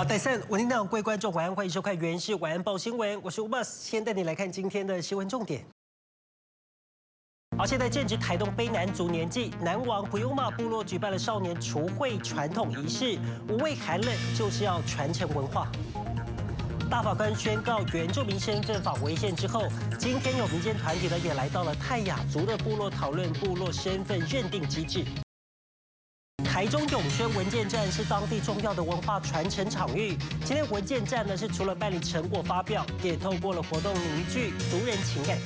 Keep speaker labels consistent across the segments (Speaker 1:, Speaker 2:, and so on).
Speaker 1: 好，第三，我听到各位观众晚安，欢迎收看《原视晚安报新闻》，我是吴 Bus， 先带你来看今天的新闻重点。好，现在正值台东卑南族年祭，南王普悠玛部落举办了少年除秽传统仪式，无畏寒冷，就是要传承文化。大法官宣告原住民身份法违宪之后，今天有民间团体呢也来到了泰雅族的部落讨论部落身份认定机制。台中永宣文件站是当地重要的文化传承场域。今天文件站呢是除了办理成果发表，也透过了活动凝聚族人情感。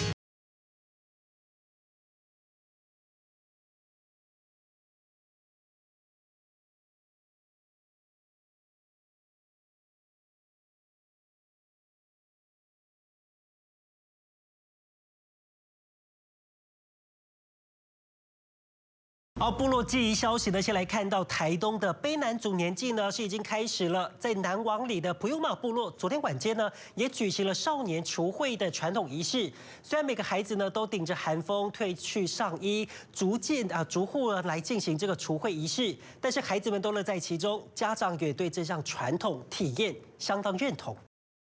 Speaker 1: 好，部落记忆消息呢，先来看到台东的卑南族年祭呢是已经开始了，在南王里的普悠玛部落，昨天晚间呢也举行了少年除秽的传统仪式。虽然每个孩子呢都顶着寒风褪去上衣，逐户来进行这个除秽仪式，但是孩子们都乐在其中，家长也对这项传统体验相当认同。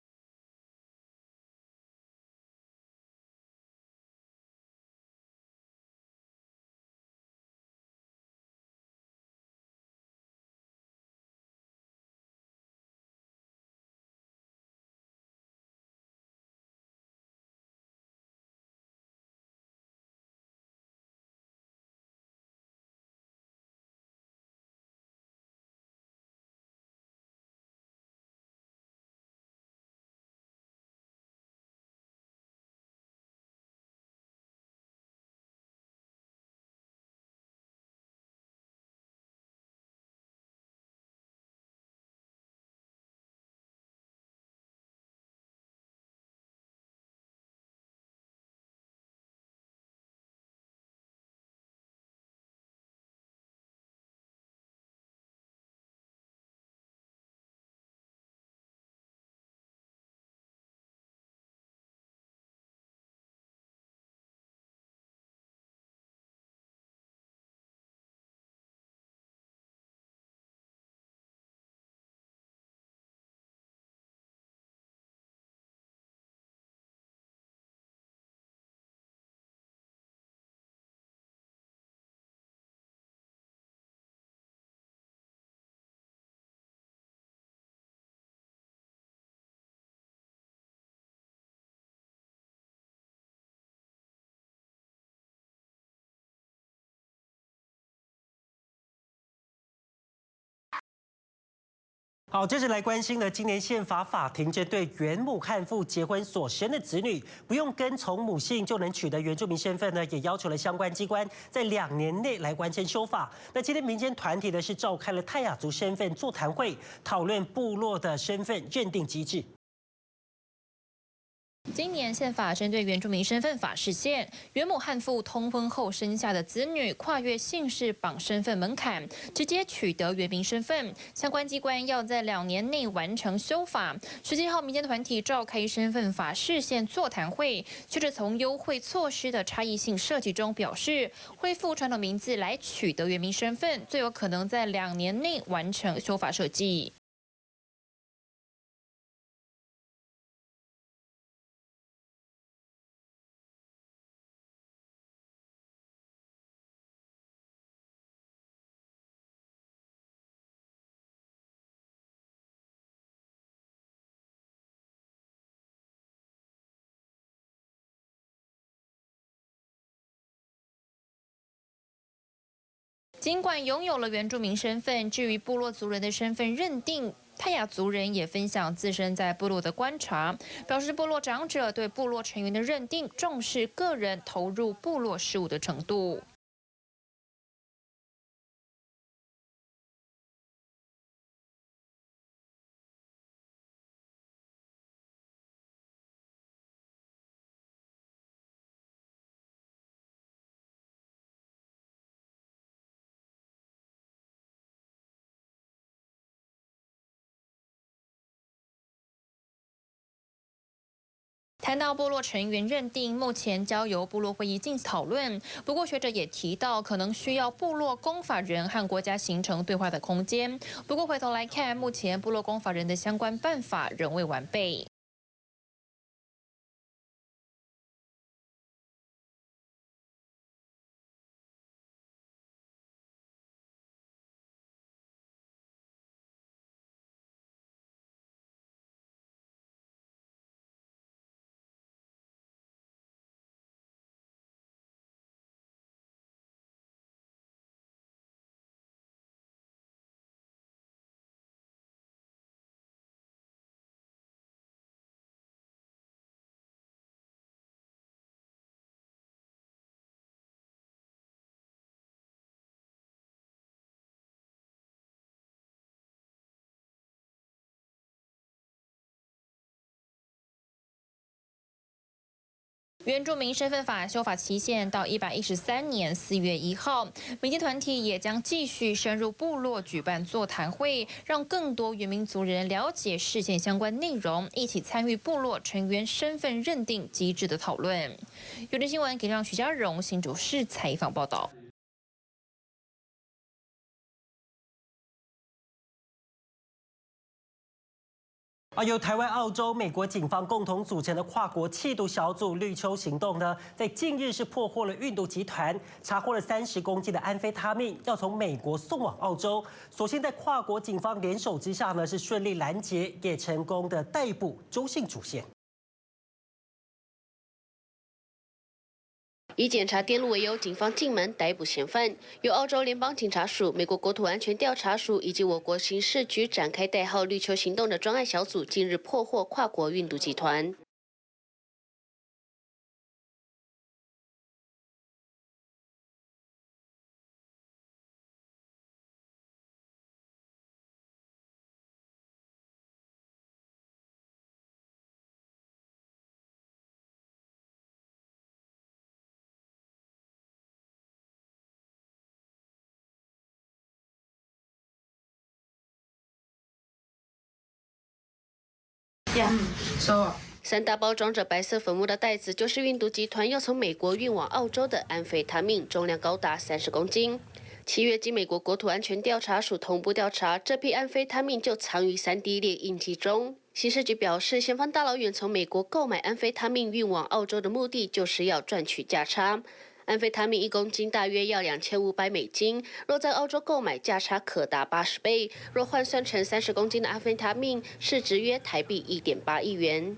Speaker 1: 好，接着来关心的，今年宪法法庭针对原母汉妇结婚所生的子女不用跟从母姓就能取得原住民身份呢，也要求了相关机关在2年内来完成修法。那今天民间团体呢是召开了泰雅族身份座谈会，讨论部落的身份认定机制。
Speaker 2: 今年宪法针对原住民身份法释宪，原母汉妇通婚后生下的子女跨越姓氏绑身份门槛，直接取得原民身份。相关机关要在2年内完成修法。17号，民间团体召开身份法释宪座谈会，学者从优惠措施的差异性设计中表示，恢复传统名字来取得原民身份，最有可能在2年内完成修法设计。尽管拥有了原住民身份，至于部落族人的身份认定，泰雅族人也分享自身在部落的观察，表示部落长者对部落成员的认定重视个人投入部落事务的程度。 谈到部落成员认定，目前交由部落会议进行讨论。不过学者也提到，可能需要部落公法人和国家形成对话的空间。不过回头来看，目前部落公法人的相关办法仍未完备。原住民身份法修法期限到113年4月1号，民间团体也将继续深入部落举办座谈会，让更多原民族人了解事件相关内容，一起参与部落成员身份认定机制的讨论。有线新闻给让徐家荣新竹市采访报道。
Speaker 1: 由台湾、澳洲、美国警方共同组成的跨国缉毒小组“绿秋行动”呢，在近日是破获了运毒集团，查获了30公斤的安非他命，要从美国送往澳洲。所幸在跨国警方联手之下呢，是顺利拦截，也成功的逮捕周姓主嫌。
Speaker 3: 以检查电路为由，警方进门逮捕嫌犯，由澳洲联邦警察署、美国国土安全调查署以及我国刑事局展开代号“绿秋行动”的专案小组，近日破获跨国运毒集团。3大包装着白色粉末的袋子，就是运毒集团要从美国运往澳洲的安非他命，重量高达30公斤。7月，经美国国土安全调查署同步调查，这批安非他命就藏于3D 列印机中。刑事局表示，嫌犯大老远从美国购买安非他命运往澳洲的目的，就是要赚取价差。安非他命1公斤大约要$2500，若在澳洲购买，价差可达80倍。若换算成30公斤的安非他命，市值约台币1.8亿元。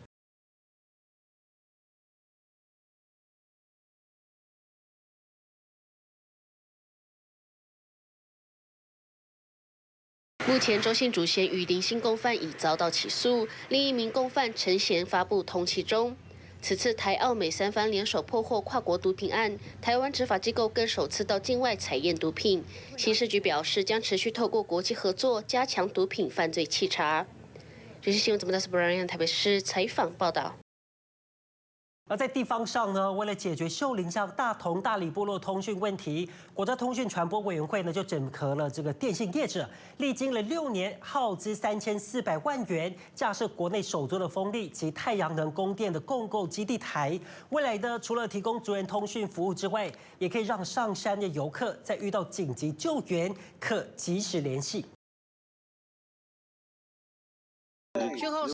Speaker 3: 目前，周姓主嫌与零星共犯已遭到起诉，另一名共犯陈贤发布通缉中。此次台澳美3方联手破获跨国毒品案，台湾执法机构更首次到境外采验毒品。刑事局表示，将持续透过国际合作，加强毒品犯罪稽查。这是新闻，怎么的？是不让台北市采访报道。
Speaker 1: 而在地方上呢，为了解决秀林乡大同大里部落通讯问题，国家通讯传播委员会呢就整合了这个电信业者，历经了6年，耗资3400万元，架设国内首座的风力及太阳能供电的共构基地台。未来呢，除了提供族人通讯服务之外，也可以让上山的游客在遇到紧急救援可及时联系。
Speaker 4: 讯号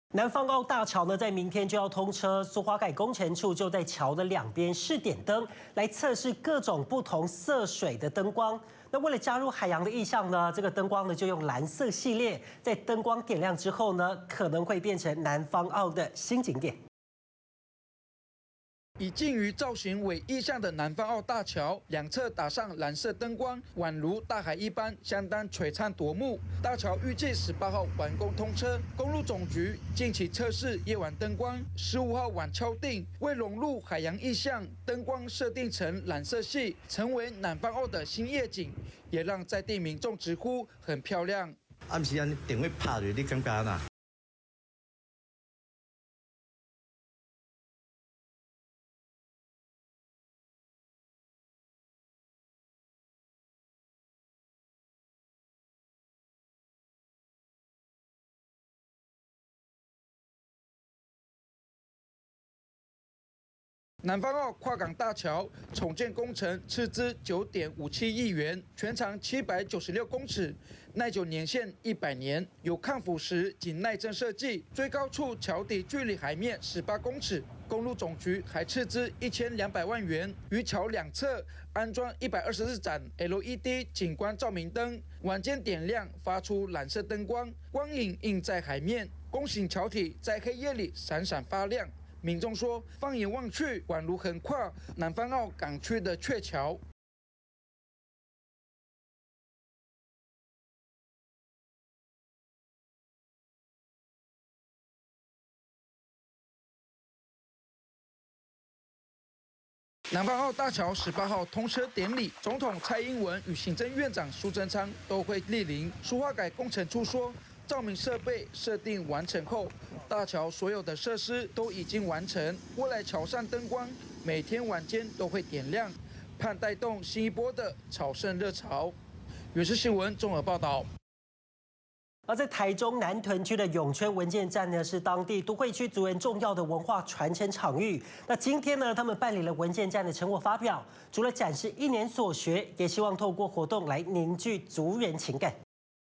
Speaker 1: 南方澳大桥呢，在明天就要通车，苏花改工程处就在桥的两边试点灯，来测试各种不同色水的灯光。那为了加入海洋的意象呢，这个灯光呢就用蓝色系列，在灯光点亮之后呢，可能会变成南方澳的新景点。
Speaker 5: 以近于造型为意象的南方澳大桥，两侧打上蓝色灯光，宛如大海一般，相当璀璨夺目。大桥预计18号完工通车，公路总局近期测试夜晚灯光，15号晚敲定，为融入海洋意象，灯光设定成蓝色系，成为南方澳的新夜景，也让在地民众直呼很漂亮。
Speaker 6: 暗时安电话拍着，你感觉哪？
Speaker 5: 南方澳跨港大桥重建工程斥资9.57亿元，全长796公尺，耐久年限100年，有抗腐蚀及耐震设计，最高处桥底距离海面18公尺。公路总局还斥资1200万元，于桥两侧安装124盏 LED 景观照明灯，晚间点亮，发出蓝色灯光，光影映在海面，拱形桥体在黑夜里闪闪发亮。民众说，放眼望去，宛如横跨南方澳港区的鹊桥。南方澳大桥18号通车典礼，总统蔡英文与行政院长苏贞昌都会莅临。苏花改工程处说，照明设备设定完成后，大桥所有的设施都已经完成。未来桥上灯光每天晚间都会点亮，盼带动新一波的朝圣热潮。原视新闻综合报道。
Speaker 1: 而在台中南屯区的永春文件站呢，是当地都会区族人重要的文化传承场域。那今天呢，他们办理了文件站的成果发表，除了展示1年所学，也希望透过活动来凝聚族人情感。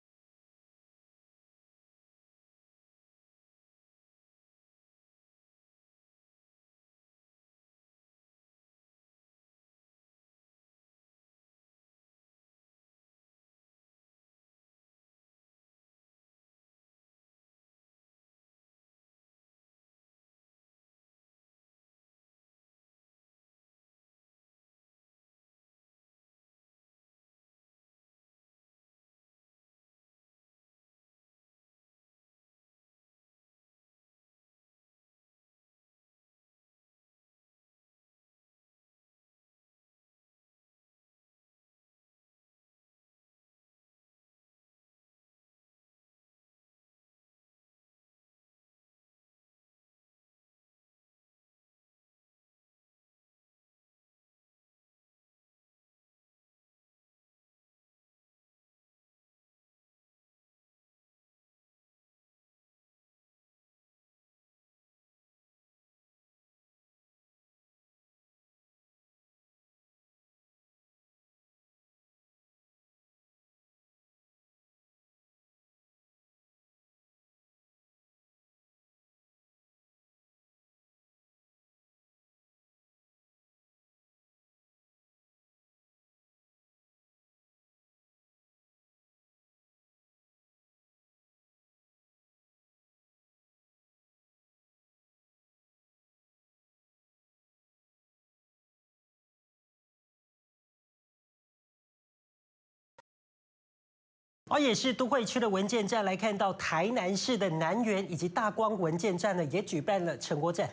Speaker 1: 而也是都会区的文件站，来看到台南市的南园以及大光文件站呢，也举办了成果展。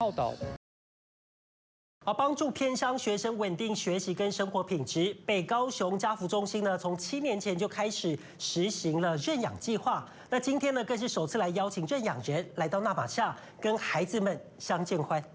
Speaker 7: 报道。
Speaker 1: 帮助偏乡学生稳定学习跟生活品质，北高雄家福中心呢，从7年前就开始实行了认养计划。那今天呢，更是首次来邀请认养人来到那玛夏，跟孩子们相见欢。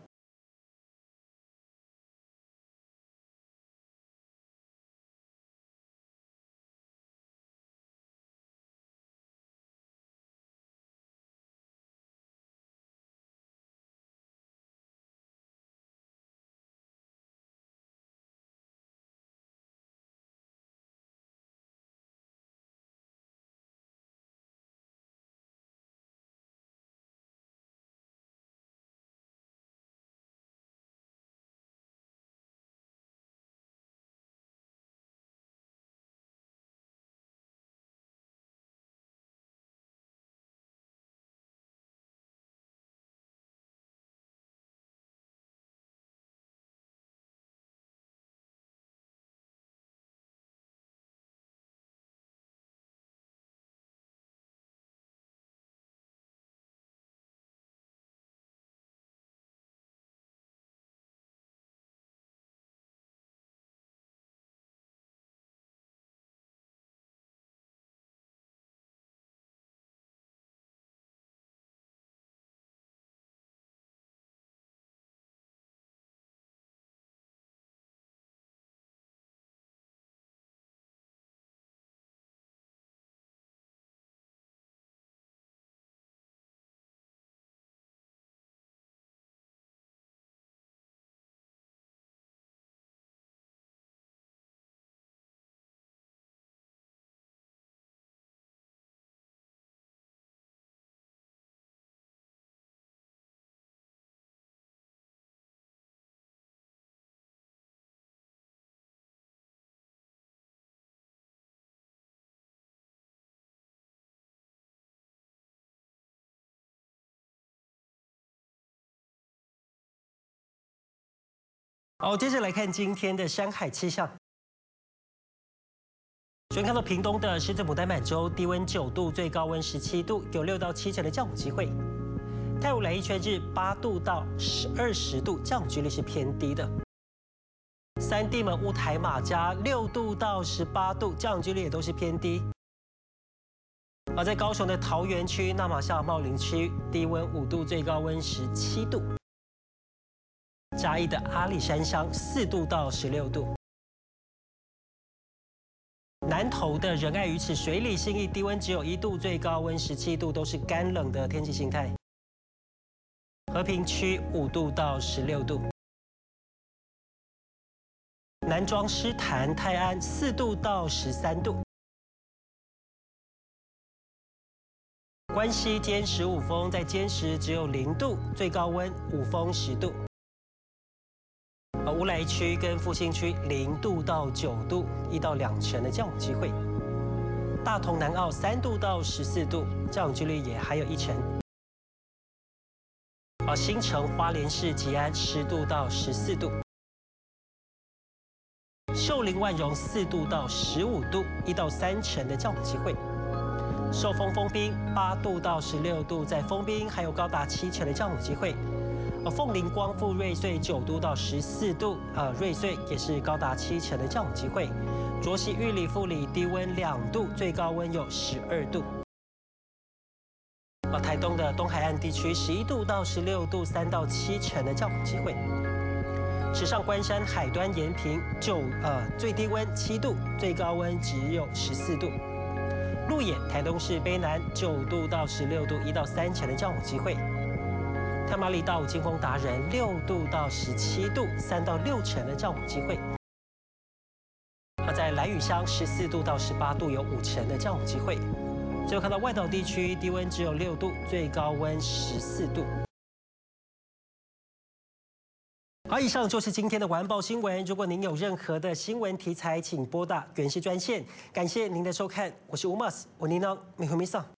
Speaker 1: 好，接着来看今天的山海气象。首先看到屏东的狮子牡丹满洲，低温9度，最高温17度，有6到7成的降雨机会。太武来一圈日8度到20度，降雨几率是偏低的。三地门乌台马家6度到18度，降雨几率也都是偏低。而在高雄的桃园区、那玛夏茂林区，低温5度，最高温17度。嘉义的阿里山乡4度到16度，南投的仁爱鱼池水里信义低温只有1度，最高温17度，都是干冷的天气形态。和平区5度到16度，南庄狮潭泰安4度到13度，关西尖石5峰在尖石只有0度，最高温5峰10度。乌来区跟复兴区0度到9度，1到2成的降雨机会。大同南澳3度到14度，降雨几率也还有1成。新城花莲市吉安10度到14度。秀林万荣4度到15度，1到3成的降雨机会。寿丰丰滨8度到16度，在丰滨还有高达7成的降雨机会。凤林光复瑞穗9度到14度，瑞穗也是高达7成的降雨机会。卓溪玉里富里低温2度，最高温有12度。台东的东海岸地区11度到16度，3到7成的降雨机会。池上关山海端延平最低温7度，最高温只有14度。鹿野台东市卑南9度到16度，1到3成的降雨机会。太麻里到金峰达人6度到17度，3到6成的降雨机会。在兰屿乡14度到18度，有5成的降雨机会。最后看到外岛地区低温只有6度，最高温14度。好，以上就是今天的晚安报新闻。如果您有任何的新闻题材，请拨打原视专线。感谢您的收看，我是吴马斯，我您呢，美惠米桑。